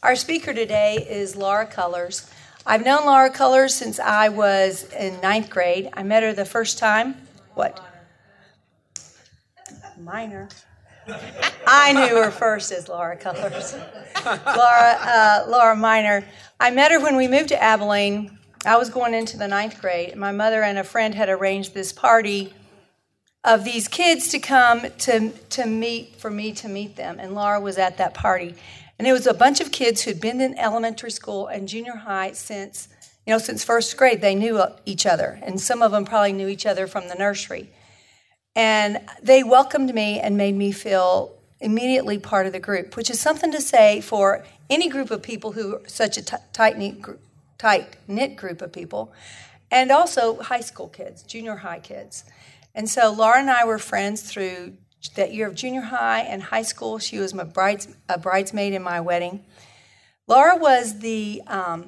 Our speaker today is Laura Cullors. I've known Laura Cullors since I was in 9th grade. I met her the first time. What? Minor. I knew her first as Laura Cullors. Laura Minor. I met her when we moved to Abilene. I was going into the 9th grade. My mother and a friend had arranged this party of these kids to come to meet them. And Laura was at that party. And it was a bunch of kids who'd been in elementary school and junior high since first grade. They knew each other. And some of them probably knew each other from the nursery. And they welcomed me and made me feel immediately part of the group, which is something to say for any group of people who are such a tight-knit group of people, and also high school kids, junior high kids. And so Laura and I were friends through that year of junior high and high school. She was a bridesmaid in my wedding. Laura was the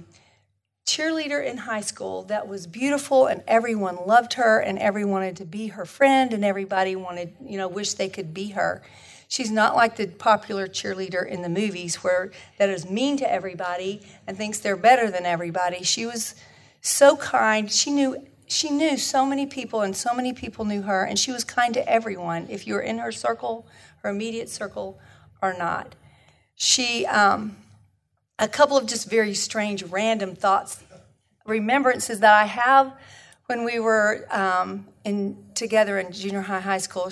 cheerleader in high school that was beautiful, and everyone loved her, and everyone wanted to be her friend, and everybody wanted, wished they could be her. She's not like the popular cheerleader in the movies that is mean to everybody and thinks they're better than everybody. She was so kind. She knew so many people, and so many people knew her, and she was kind to everyone, if you were in her circle, her immediate circle, or not. She, a couple of just very strange, random thoughts, remembrances that I have when we were together in junior high school.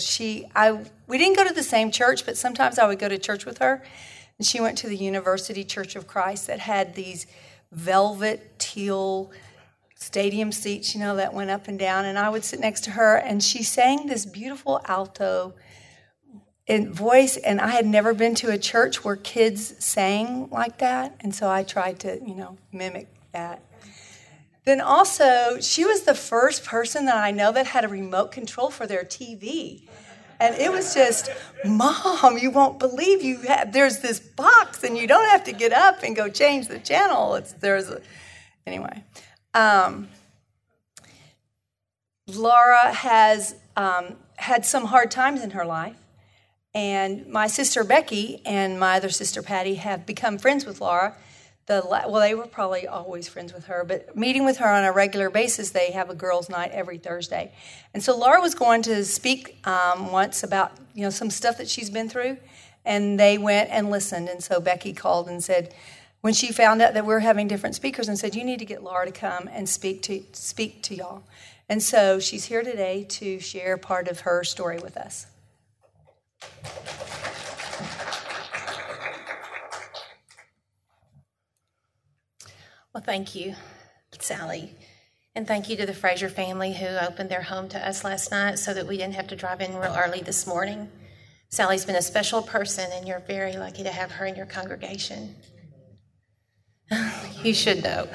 We didn't go to the same church, but sometimes I would go to church with her, and she went to the University Church of Christ that had these velvet teal stadium seats, that went up and down, and I would sit next to her, and she sang this beautiful alto in voice, and I had never been to a church where kids sang like that, and so I tried to, mimic that. Then also, she was the first person that I know that had a remote control for their TV. And it was just, Mom, you won't believe there's this box, and you don't have to get up and go change the channel. Anyway. Laura has had some hard times in her life, and my sister Becky and my other sister Patty have become friends with Laura. They were probably always friends with her, but meeting with her on a regular basis, they have a girls' night every Thursday. And so Laura was going to speak once about some stuff that she's been through, and they went and listened. And so Becky called and said, when she found out that we were having different speakers, and said, you need to get Laura to come and speak to y'all. And so she's here today to share part of her story with us. Well, thank you, Sally. And thank you to the Fraser family who opened their home to us last night so that we didn't have to drive in real early this morning. Sally's been a special person, and you're very lucky to have her in your congregation. You should know.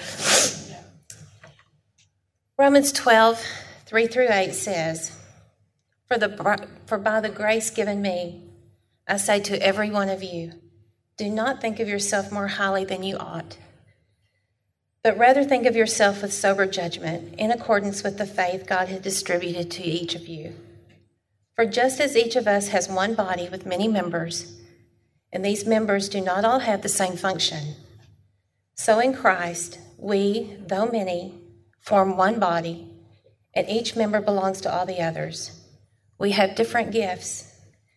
Romans 12, 3-8 says, For by the grace given me, I say to every one of you, do not think of yourself more highly than you ought, but rather think of yourself with sober judgment, in accordance with the faith God has distributed to each of you. For just as each of us has one body with many members, and these members do not all have the same function, so in Christ, we, though many, form one body, and each member belongs to all the others. We have different gifts,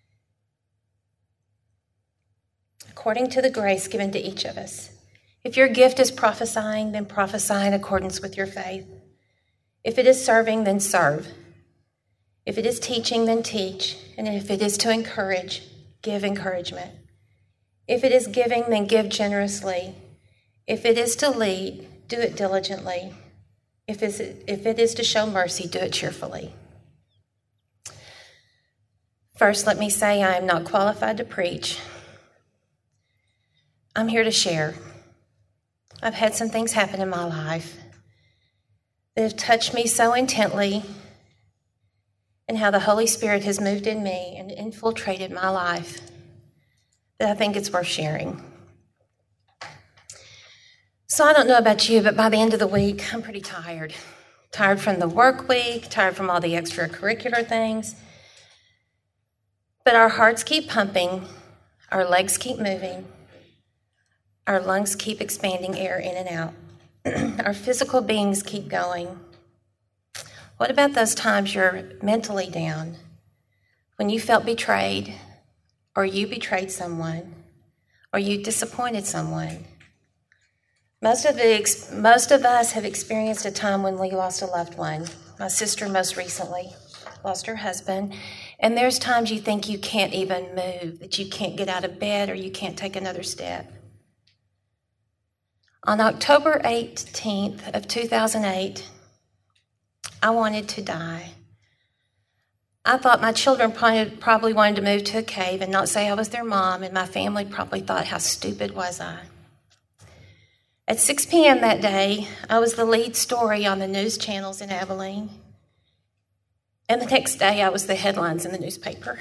according to the grace given to each of us. If your gift is prophesying, then prophesy in accordance with your faith. If it is serving, then serve. If it is teaching, then teach. And if it is to encourage, give encouragement. If it is giving, then give generously. If it is to lead, do it diligently. If it is to show mercy, do it cheerfully. First, let me say I am not qualified to preach. I'm here to share. I've had some things happen in my life that have touched me so intently, and how the Holy Spirit has moved in me and infiltrated my life, that I think it's worth sharing. So I don't know about you, but by the end of the week, I'm pretty tired. Tired from the work week, tired from all the extracurricular things. But our hearts keep pumping, our legs keep moving, Our lungs keep expanding air in and out. Our physical beings keep going. What about those times you're mentally down, when you felt betrayed, or you betrayed someone, or you disappointed someone? Most of us have experienced a time when we lost a loved one. My sister most recently lost her husband, and there's times you think you can't even move, that you can't get out of bed or you can't take another step. On October 18th of 2008, I wanted to die. I thought my children probably wanted to move to a cave and not say I was their mom, and my family probably thought, how stupid was I? At 6 p.m. that day, I was the lead story on the news channels in Abilene. And the next day, I was the headlines in the newspaper.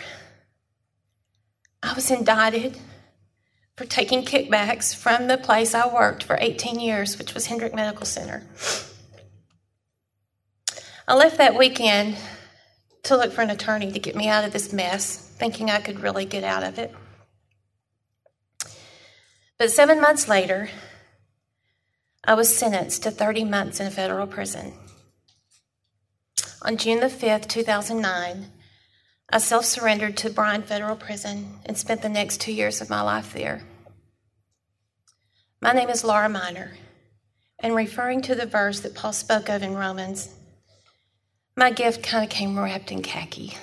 I was indicted for taking kickbacks from the place I worked for 18 years, which was Hendrick Medical Center. I left that weekend to look for an attorney to get me out of this mess, thinking I could really get out of it. But 7 months later, I was sentenced to 30 months in a federal prison. On June the 5th, 2009, I self-surrendered to Bryan Federal Prison and spent the next 2 years of my life there. My name is Laura Miner, and referring to the verse that Paul spoke of in Romans, my gift kind of came wrapped in khaki.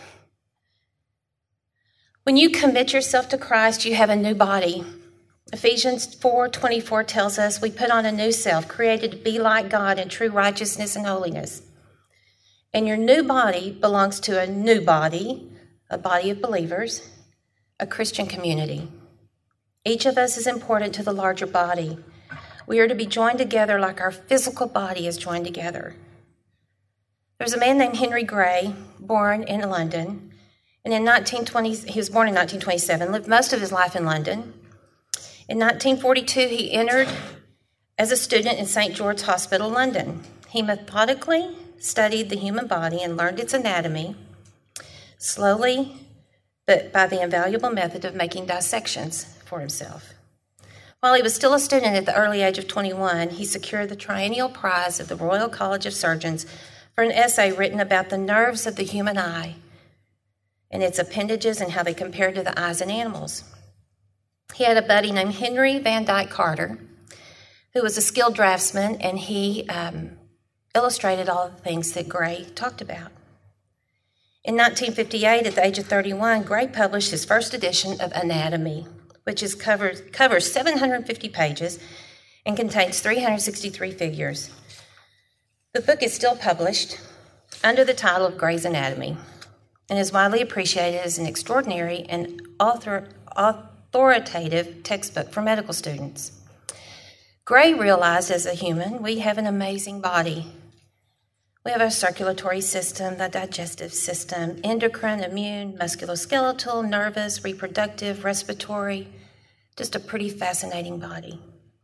When you commit yourself to Christ, you have a new body. Ephesians 4:24 tells us we put on a new self, created to be like God in true righteousness and holiness. And your new body belongs to a new body, a body of believers, a Christian community. Each of us is important to the larger body. We are to be joined together like our physical body is joined together. There's a man named Henry Gray, born in London, and he was born in 1927, lived most of his life in London. In 1942, he entered as a student in St. George's Hospital, London. He methodically studied the human body and learned its anatomy, slowly, but by the invaluable method of making dissections for himself. While he was still a student at the early age of 21, he secured the Triennial Prize of the Royal College of Surgeons for an essay written about the nerves of the human eye and its appendages and how they compare to the eyes in animals. He had a buddy named Henry Van Dyke Carter, who was a skilled draftsman, and he illustrated all the things that Gray talked about. In 1958, at the age of 31, Gray published his first edition of Anatomy, which covers 750 pages and contains 363 figures. The book is still published under the title of Gray's Anatomy and is widely appreciated as an extraordinary and authoritative textbook for medical students. Gray realized as a human, we have an amazing body. We have our circulatory system, the digestive system, endocrine, immune, musculoskeletal, nervous, reproductive, respiratory, just a pretty fascinating body.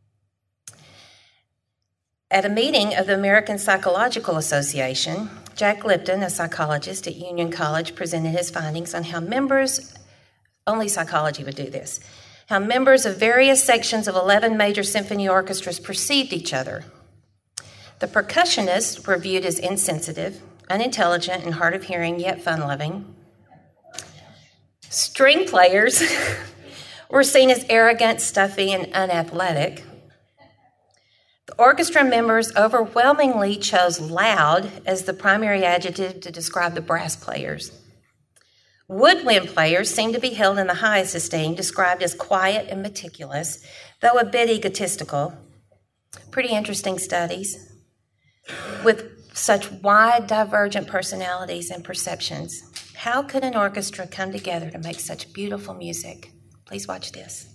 At a meeting of the American Psychological Association, Jack Lipton, a psychologist at Union College, presented his findings on how only psychology would do this, how members of various sections of 11 major symphony orchestras perceived each other. The percussionists were viewed as insensitive, unintelligent, and hard of hearing, yet fun-loving. String players were seen as arrogant, stuffy, and unathletic. The orchestra members overwhelmingly chose loud as the primary adjective to describe the brass players. Woodwind players seemed to be held in the highest esteem, described as quiet and meticulous, though a bit egotistical. Pretty interesting studies with such wide, divergent personalities and perceptions. How could an orchestra come together to make such beautiful music? Please watch this.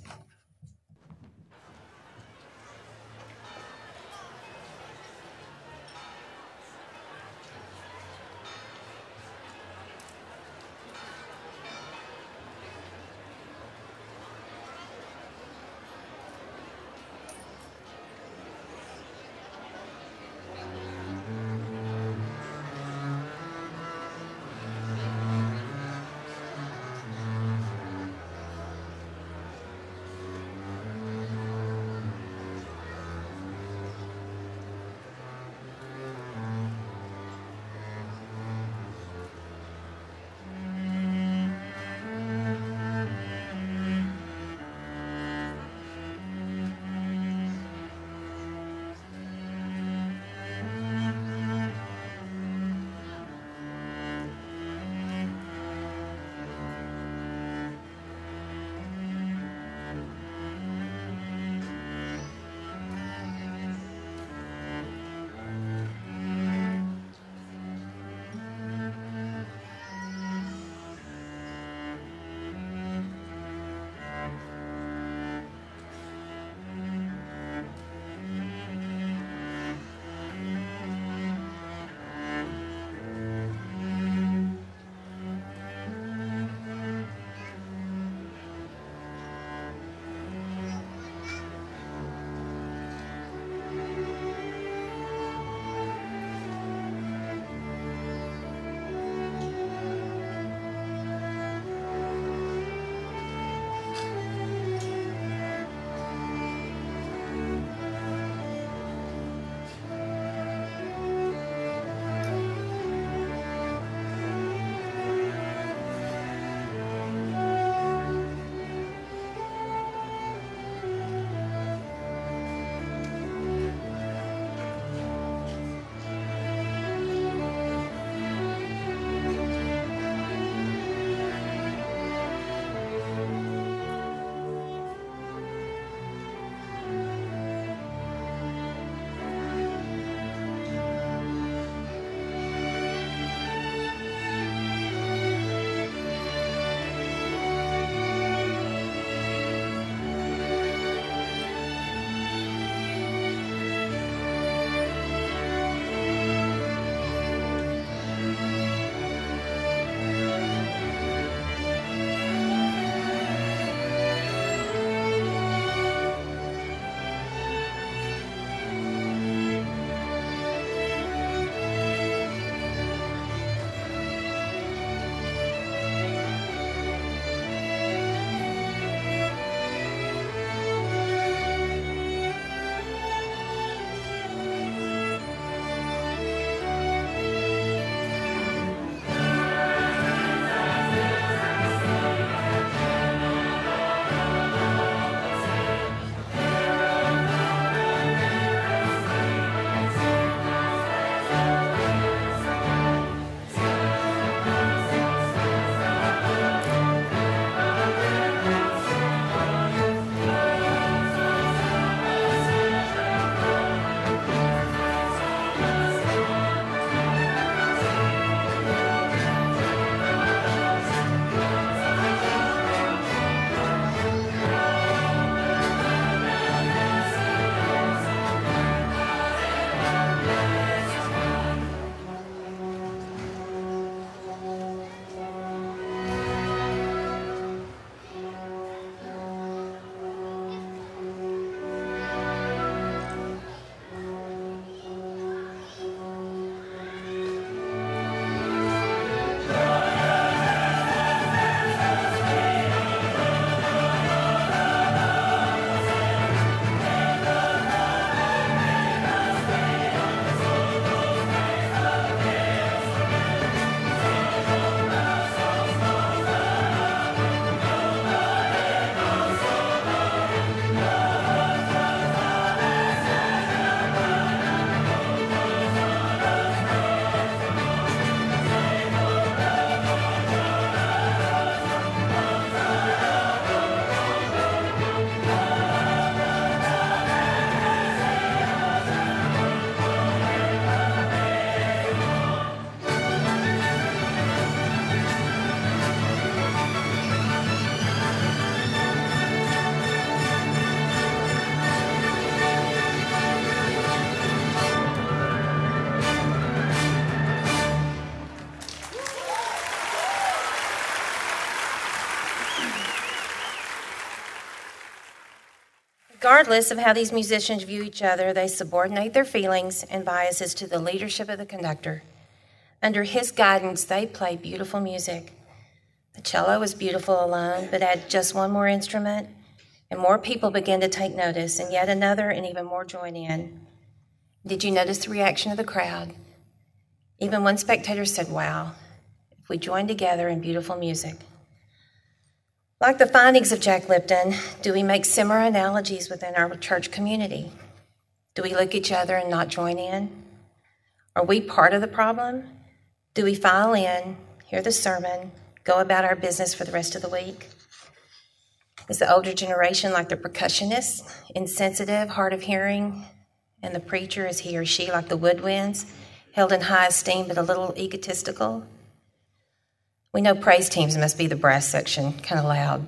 Regardless of how these musicians view each other, they subordinate their feelings and biases to the leadership of the conductor. Under his guidance, they play beautiful music. The cello was beautiful alone, but add just one more instrument, and more people began to take notice, and yet another, and even more join in. Did you notice the reaction of the crowd? Even one spectator said, "Wow, if we join together in beautiful music." Like the findings of Jack Lipton, do we make similar analogies within our church community? Do we look at each other and not join in? Are we part of the problem? Do we file in, hear the sermon, go about our business for the rest of the week? Is the older generation like the percussionist, insensitive, hard of hearing, and the preacher, is he or she like the woodwinds, held in high esteem but a little egotistical? We know praise teams must be the brass section, kind of loud.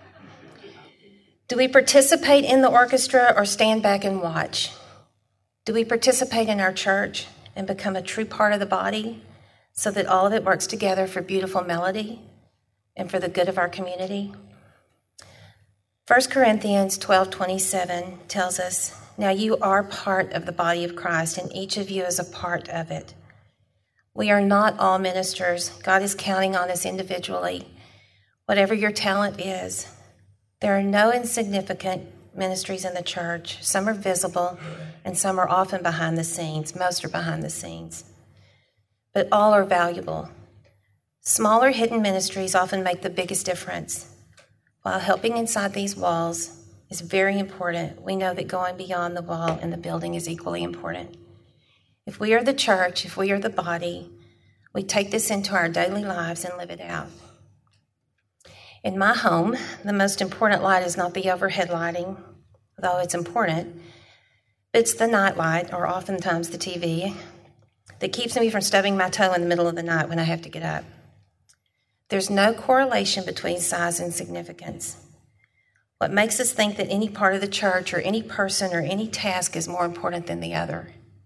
Do we participate in the orchestra or stand back and watch? Do we participate in our church and become a true part of the body so that all of it works together for beautiful melody and for the good of our community? 1 Corinthians 12:27 tells us, "Now you are part of the body of Christ, and each of you is a part of it." We are not all ministers. God is counting on us individually. Whatever your talent is, there are no insignificant ministries in the church. Some are visible, and some are often behind the scenes. Most are behind the scenes. But all are valuable. Smaller hidden ministries often make the biggest difference. While helping inside these walls is very important, we know that going beyond the wall and the building is equally important. If we are the church, if we are the body, we take this into our daily lives and live it out. In my home, the most important light is not the overhead lighting, though it's important. It's the night light, or oftentimes the TV, that keeps me from stubbing my toe in the middle of the night when I have to get up. There's no correlation between size and significance. What makes us think that any part of the church or any person or any task is more important than the other?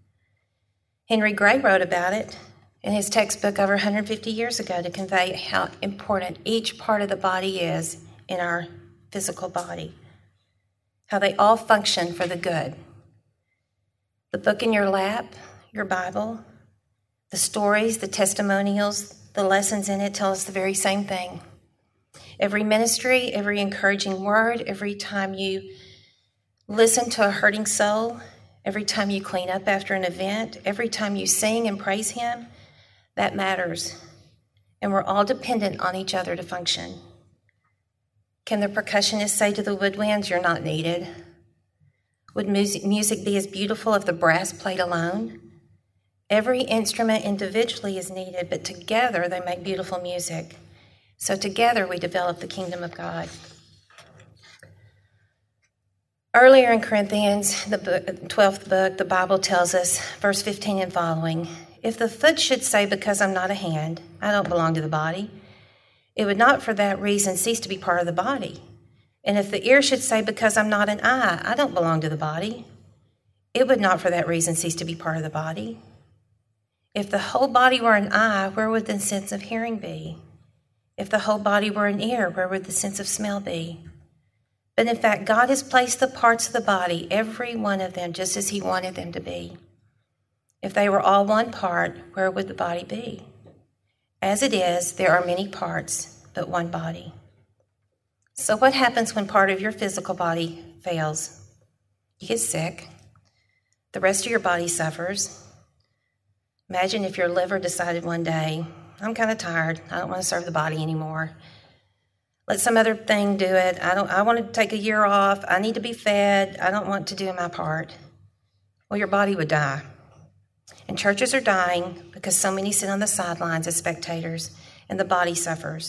Henry Gray wrote about it in his textbook over 150 years ago to convey how important each part of the body is in our physical body, how they all function for the good. The book in your lap, your Bible, the stories, the testimonials, the lessons in it tell us the very same thing. Every ministry, every encouraging word, every time you listen to a hurting soul, every time you clean up after an event, every time you sing and praise Him, that matters. And we're all dependent on each other to function. Can the percussionist say to the woodwinds, "You're not needed"? Would music be as beautiful if the brass played alone? Every instrument individually is needed, but together they make beautiful music. So together we develop the kingdom of God. Earlier in Corinthians, the 12th book, the Bible tells us, verse 15 and following, "If the foot should say, 'Because I'm not a hand, I don't belong to the body,' it would not for that reason cease to be part of the body. And if the ear should say, 'Because I'm not an eye, I don't belong to the body,' it would not for that reason cease to be part of the body. If the whole body were an eye, where would the sense of hearing be? If the whole body were an ear, where would the sense of smell be? But in fact, God has placed the parts of the body, every one of them, just as He wanted them to be. If they were all one part, where would the body be? As it is, there are many parts, but one body." So what happens when part of your physical body fails? You get sick. The rest of your body suffers. Imagine if your liver decided one day, "I'm kind of tired. I don't want to serve the body anymore. Let some other thing do it. I want to take a year off. I need to be fed. I don't want to do my part." Well, your body would die. And churches are dying because so many sit on the sidelines as spectators, and the body suffers.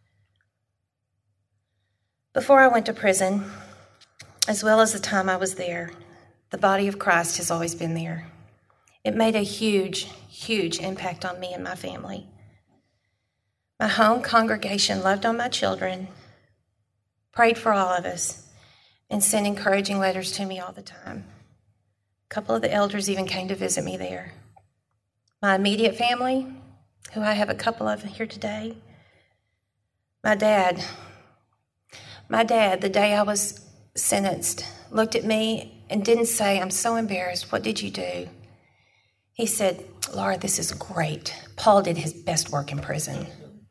Before I went to prison, as well as the time I was there, the body of Christ has always been there. It made a huge, huge impact on me and my family. My home congregation loved on my children, prayed for all of us, and sent encouraging letters to me all the time. A couple of the elders even came to visit me there. My immediate family, who I have a couple of here today, my dad, the day I was sentenced looked at me and didn't say, "I'm so embarrassed. What did you do?" He said, "Laura, this is great. Paul did his best work in prison."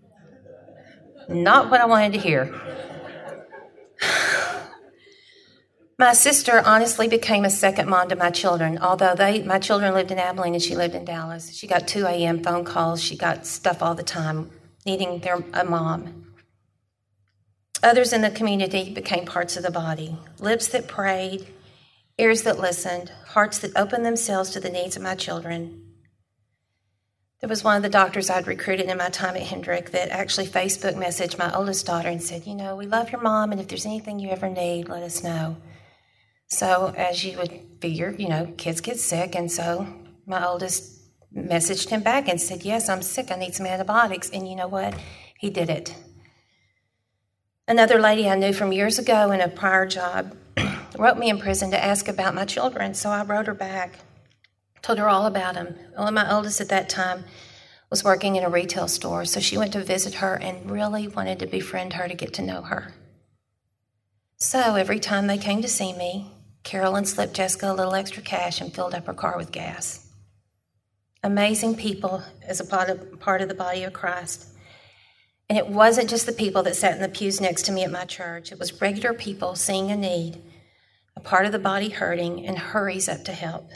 Not what I wanted to hear. My sister honestly became a second mom to my children, although my children lived in Abilene and she lived in Dallas. She got 2 a.m. phone calls. She got stuff all the time, needing a mom. Others in the community became parts of the body, lips that prayed, ears that listened, hearts that opened themselves to the needs of my children. There was one of the doctors I'd recruited in my time at Hendrick that actually Facebook messaged my oldest daughter and said, "We love your mom, and if there's anything you ever need, let us know." So as you would figure, kids get sick, and so my oldest messaged him back and said, "Yes, I'm sick. I need some antibiotics." And you know what? He did it. Another lady I knew from years ago in a prior job wrote me in prison to ask about my children, so I wrote her back, told her all about them. Well, my oldest at that time was working in a retail store, so she went to visit her and really wanted to befriend her to get to know her. So every time they came to see me, Carolyn slipped Jessica a little extra cash and filled up her car with gas. Amazing people as a part of the body of Christ. And it wasn't just the people that sat in the pews next to me at my church. It was regular people seeing a need, a part of the body hurting, and hurries up to help.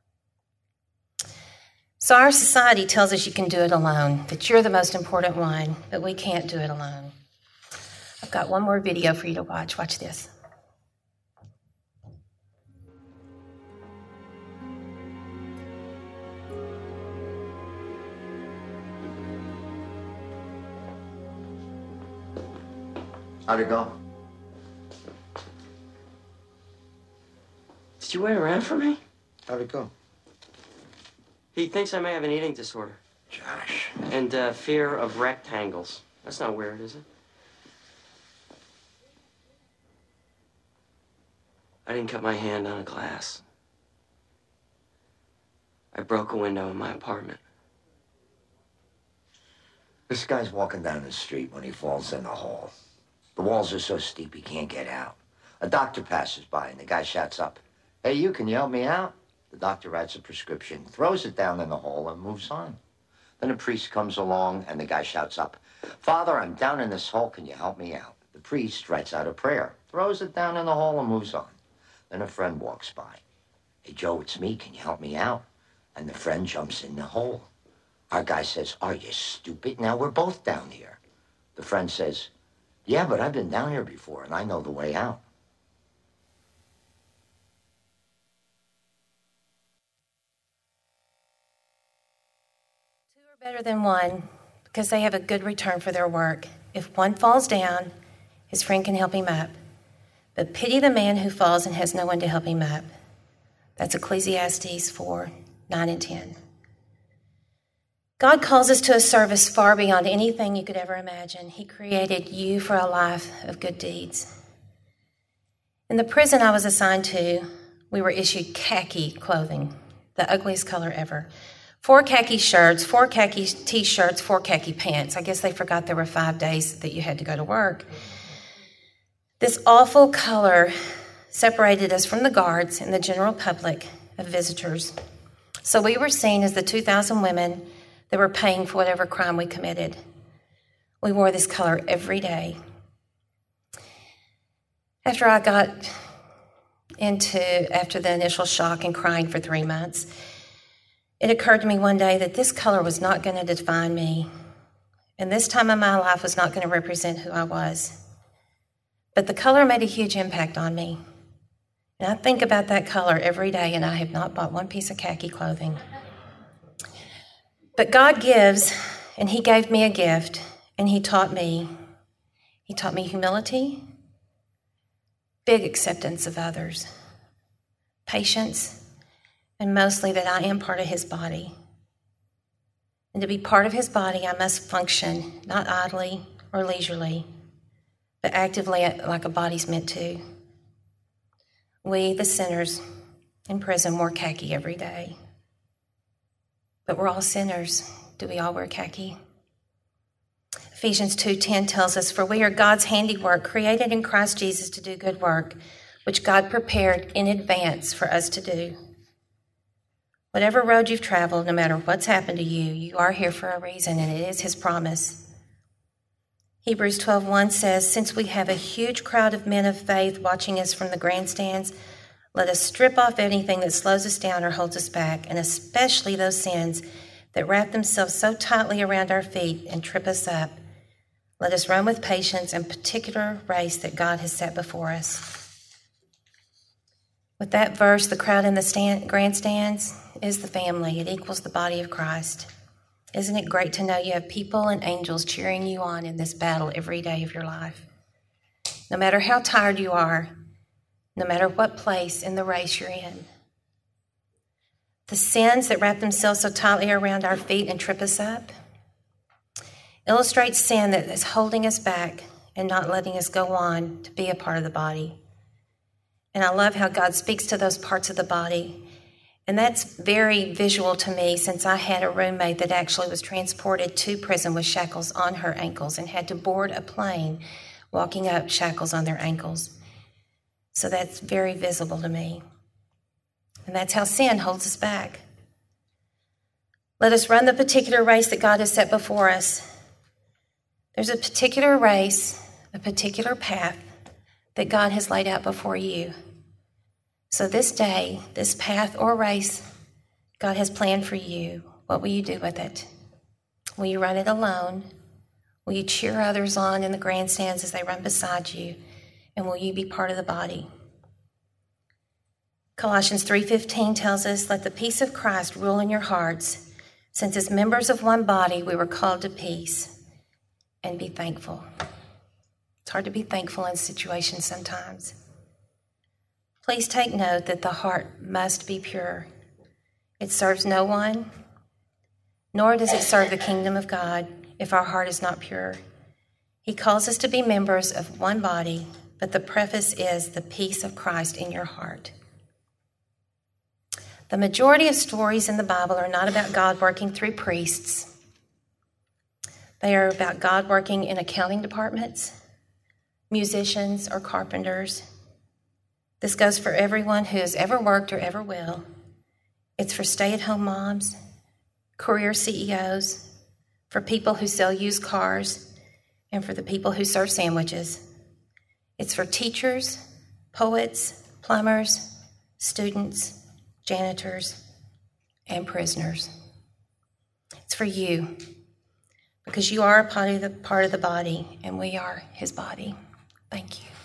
So our society tells us you can do it alone, that you're the most important one, but we can't do it alone. I've got one more video for you to watch. Watch this. How'd it go? Did you wait around for me? How'd it go? He thinks I may have an eating disorder. Josh. And fear of rectangles. That's not weird, is it? I didn't cut my hand on a glass. I broke a window in my apartment. This guy's walking down the street when he falls in the hole. The walls are so steep he can't get out. A doctor passes by and the guy shouts up, "Hey, can you help me out?" The doctor writes a prescription, throws it down in the hole, and moves on. Then a priest comes along and the guy shouts up, "Father, I'm down in this hole. Can you help me out?" The priest writes out a prayer, throws it down in the hole, and moves on. Then a friend walks by. "Hey, Joe, it's me. Can you help me out?" And the friend jumps in the hole. Our guy says, "Are you stupid? Now we're both down here." The friend says, "Yeah, but I've been down here before, and I know the way out." Two are better than one because they have a good return for their work. If one falls down, his friend can help him up. But pity the man who falls and has no one to help him up. That's Ecclesiastes 4:9 and 10. God calls us to a service far beyond anything you could ever imagine. He created you for a life of good deeds. In the prison I was assigned to, we were issued khaki clothing, the ugliest color ever. 4 khaki shirts, 4 khaki t-shirts, 4 khaki pants. I guess they forgot there were 5 days that you had to go to work. This awful color separated us from the guards and the general public of visitors. So we were seen as the 2,000 women that were paying for whatever crime we committed. We wore this color every day. After the initial shock and crying for 3 months, it occurred to me one day that this color was not going to define me, and this time in my life was not going to represent who I was. But the color made a huge impact on me. And I think about that color every day, and I have not bought one piece of khaki clothing. But God gives, and He gave me a gift, and He taught me humility, big acceptance of others, patience, and mostly that I am part of His body. And to be part of His body, I must function, not idly or leisurely, but actively like a body's meant to. We, the sinners in prison, wore khaki every day. But we're all sinners. Do we all wear khaki? Ephesians 2:10 tells us, "For we are God's handiwork, created in Christ Jesus to do good work, which God prepared in advance for us to do. Whatever road you've traveled, no matter what's happened to you, you are here for a reason, and it is his promise. Hebrews 12:1 says, since we have a huge crowd of men of faith watching us from the grandstands, let us strip off anything that slows us down or holds us back, and especially those sins that wrap themselves so tightly around our feet and trip us up. Let us run with patience and particular race that God has set before us. With that verse, the crowd in the grandstands is the family. It equals the body of Christ. Isn't it great to know you have people and angels cheering you on in this battle every day of your life? No matter how tired you are, no matter what place in the race you're in. The sins that wrap themselves so tightly around our feet and trip us up illustrates sin that is holding us back and not letting us go on to be a part of the body. And I love how God speaks to those parts of the body. And that's very visual to me, since I had a roommate that actually was transported to prison with shackles on her ankles and had to board a plane walking up shackles on their ankles. So that's very visible to me. And that's how sin holds us back. Let us run the particular race that God has set before us. There's a particular race, a particular path that God has laid out before you. So this day, this path or race God has planned for you, what will you do with it? Will you run it alone? Will you cheer others on in the grandstands as they run beside you? And will you be part of the body? Colossians 3:15 tells us, let the peace of Christ rule in your hearts, since as members of one body we were called to peace, and be thankful. It's hard to be thankful in situations sometimes. Please take note that the heart must be pure. It serves no one, nor does it serve the kingdom of God if our heart is not pure. He calls us to be members of one body, but the preface is the peace of Christ in your heart. The majority of stories in the Bible are not about God working through priests. They are about God working in accounting departments, musicians, or carpenters. This goes for everyone who has ever worked or ever will. It's for stay-at-home moms, career CEOs, for people who sell used cars, and for the people who serve sandwiches. It's for teachers, poets, plumbers, students, janitors, and prisoners. It's for you, because you are a part of the body, and we are his body. Thank you.